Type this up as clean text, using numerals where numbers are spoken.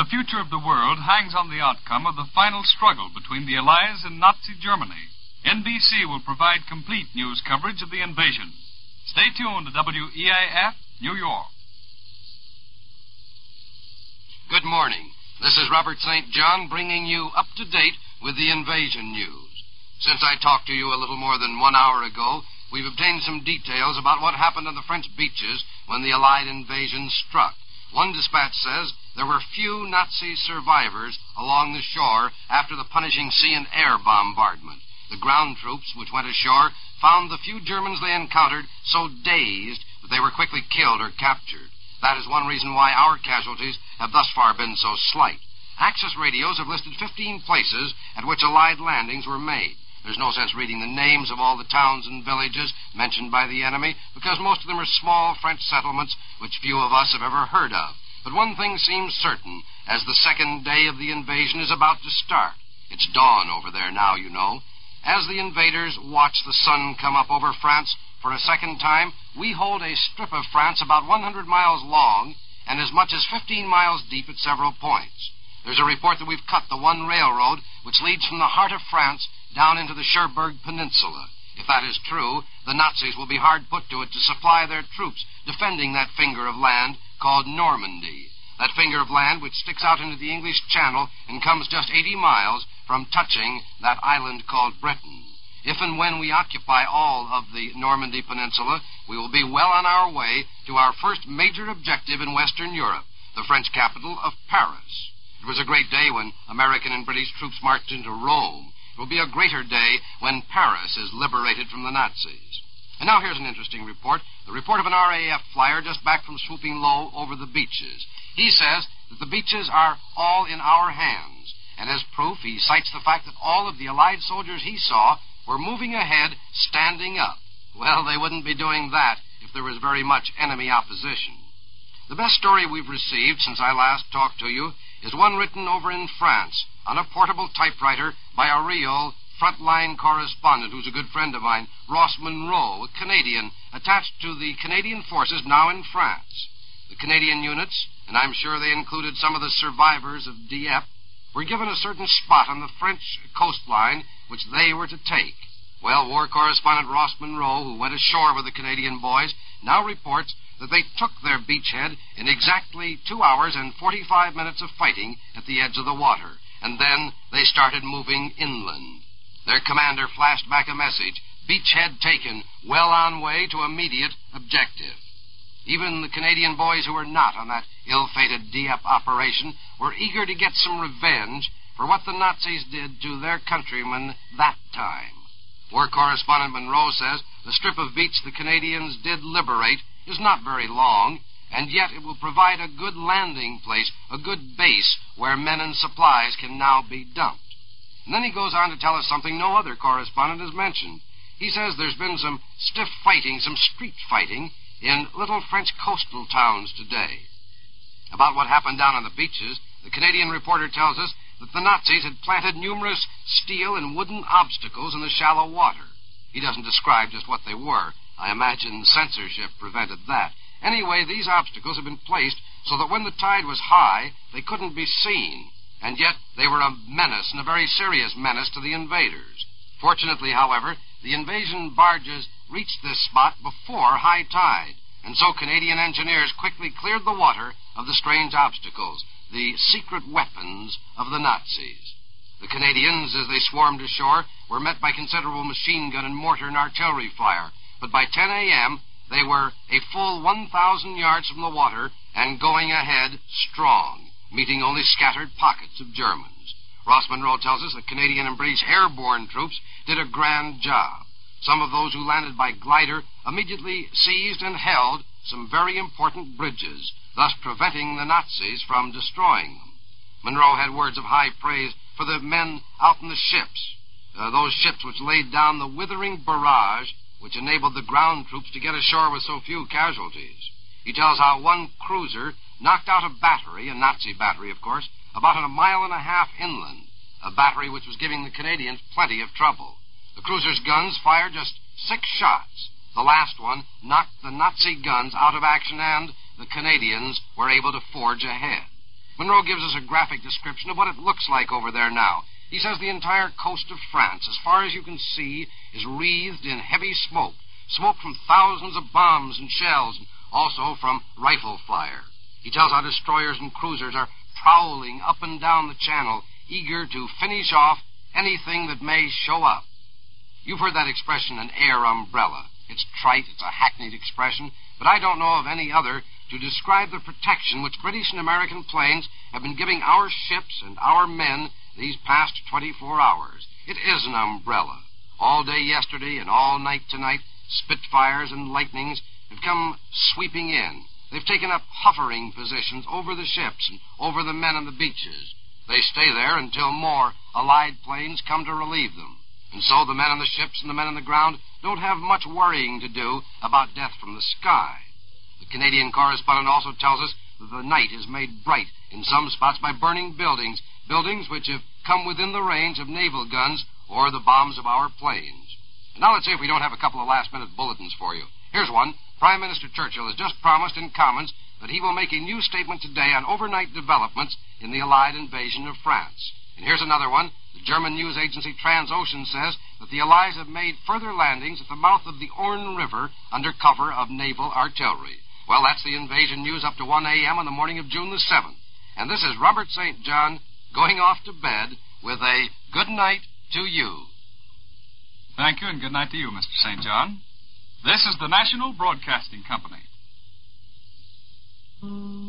The future of the world hangs on the outcome of the final struggle between the Allies and Nazi Germany. NBC will provide complete news coverage of the invasion. Stay tuned to WEAF, New York. Good morning. This is Robert St. John bringing you up to date with the invasion news. Since I talked to you a little more than 1 hour ago, we've obtained some details about what happened on the French beaches when the Allied invasion struck. One dispatch says there were few Nazi survivors along the shore after the punishing sea and air bombardment. The ground troops which went ashore found the few Germans they encountered so dazed that they were quickly killed or captured. That is one reason why our casualties have thus far been so slight. Axis radios have listed 15 places at which Allied landings were made. There's no sense reading the names of all the towns and villages mentioned by the enemy, because most of them are small French settlements which few of us have ever heard of. But one thing seems certain, as the second day of the invasion is about to start. It's dawn over there now, you know. As the invaders watch the sun come up over France for a second time, we hold a strip of France about 100 miles long and as much as 15 miles deep at several points. There's a report that we've cut the one railroad which leads from the heart of France down into the Cherbourg Peninsula. If that is true, the Nazis will be hard put to it to supply their troops defending that finger of land called Normandy. That finger of land which sticks out into the English Channel and comes just 80 miles from touching that island called Britain. If and when we occupy all of the Normandy Peninsula, we will be well on our way to our first major objective in Western Europe, the French capital of Paris. It was a great day when American and British troops marched into Rome. It will be a greater day when Paris is liberated from the Nazis. And now here's an interesting report, the report of an RAF flyer just back from swooping low over the beaches. He says that the beaches are all in our hands, and as proof he cites the fact that all of the Allied soldiers he saw were moving ahead, standing up. Well, they wouldn't be doing that if there was very much enemy opposition. The best story we've received since I last talked to you is one written over in France on a portable typewriter by a real frontline correspondent who's a good friend of mine, Ross Monroe, a Canadian attached to the Canadian forces now in France. The Canadian units, and I'm sure they included some of the survivors of Dieppe, were given a certain spot on the French coastline which they were to take. Well, war correspondent Ross Monroe, who went ashore with the Canadian boys, now reports that they took their beachhead in exactly 2 hours and 45 minutes of fighting at the edge of the water, and then they started moving inland. Their commander flashed back a message, beachhead taken, well on way to immediate objective. Even the Canadian boys who were not on that ill-fated Dieppe operation were eager to get some revenge for what the Nazis did to their countrymen that time. War correspondent Monroe says the strip of beach the Canadians did liberate is not very long, and yet it will provide a good landing place, a good base where men and supplies can now be dumped. And then he goes on to tell us something no other correspondent has mentioned. He says there's been some stiff fighting, some street fighting, in little French coastal towns today. About what happened down on the beaches, the Canadian reporter tells us that the Nazis had planted numerous steel and wooden obstacles in the shallow water. He doesn't describe just what they were. I imagine censorship prevented that. Anyway, these obstacles had been placed so that when the tide was high, they couldn't be seen. And yet they were a menace, and a very serious menace to the invaders. Fortunately, however, the invasion barges reached this spot before high tide, and so Canadian engineers quickly cleared the water of the strange obstacles, the secret weapons of the Nazis. The Canadians, as they swarmed ashore, were met by considerable machine gun and mortar and artillery fire, but by 10 a.m., they were a full 1,000 yards from the water and going ahead strong, meeting only scattered pockets of Germans. Ross Monroe tells us that Canadian and British airborne troops did a grand job. Some of those who landed by glider immediately seized and held some very important bridges, thus preventing the Nazis from destroying them. Monroe had words of high praise for the men out in the ships, those ships which laid down the withering barrage which enabled the ground troops to get ashore with so few casualties. He tells how one cruiser knocked out a battery, a Nazi battery, of course, about 1.5 miles inland, a battery which was giving the Canadians plenty of trouble. The cruiser's guns fired just 6 shots. The last one knocked the Nazi guns out of action, and the Canadians were able to forge ahead. Monroe gives us a graphic description of what it looks like over there now. He says the entire coast of France, as far as you can see, is wreathed in heavy smoke. Smoke from thousands of bombs and shells, and also from rifle fire. He tells how destroyers and cruisers are prowling up and down the channel, eager to finish off anything that may show up. You've heard that expression, an air umbrella. It's trite, it's a hackneyed expression, but I don't know of any other to describe the protection which British and American planes have been giving our ships and our men these past 24 hours. It is an umbrella. All day yesterday and all night tonight, Spitfires and Lightnings have come sweeping in. They've taken up hovering positions over the ships and over the men on the beaches. They stay there until more Allied planes come to relieve them. And so the men on the ships and the men on the ground don't have much worrying to do about death from the sky. The Canadian correspondent also tells us that the night is made bright in some spots by burning buildings which have come within the range of naval guns or the bombs of our planes. And now let's see if we don't have a couple of last-minute bulletins for you. Here's one. Prime Minister Churchill has just promised in Commons that he will make a new statement today on overnight developments in the Allied invasion of France. And here's another one. The German news agency Transocean says that the Allies have made further landings at the mouth of the Orne River under cover of naval artillery. Well, that's the invasion news up to 1 a.m. on the morning of June the 7th. And this is Robert St. John going off to bed with a good night to you. Thank you, and good night to you, Mr. St. John. This is the National Broadcasting Company.